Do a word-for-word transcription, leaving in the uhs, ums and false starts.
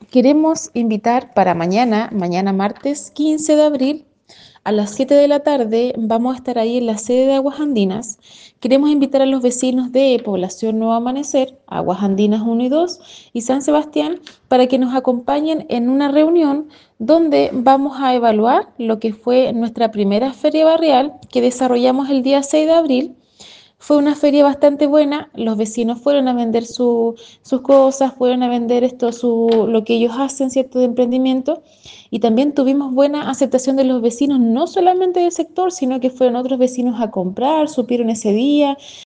queremos invitar para mañana, mañana martes quince de abril, a las siete de la tarde vamos a estar ahí en la sede de Aguas Andinas. Queremos invitar a los vecinos de Población Nuevo Amanecer, Aguas Andinas uno y dos y San Sebastián para que nos acompañen en una reunión donde vamos a evaluar lo que fue nuestra primera feria barrial que desarrollamos el día seis de abril. Fue una feria bastante buena, los vecinos fueron a vender su, sus cosas, fueron a vender esto, su, lo que ellos hacen, ¿cierto?, de emprendimiento, y también tuvimos buena aceptación de los vecinos, no solamente del sector, sino que fueron otros vecinos a comprar, supieron ese día,